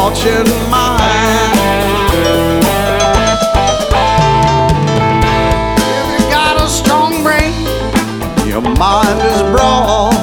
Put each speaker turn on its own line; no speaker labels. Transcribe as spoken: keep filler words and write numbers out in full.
fortune mine. If you got a strong brain, your mind is broad.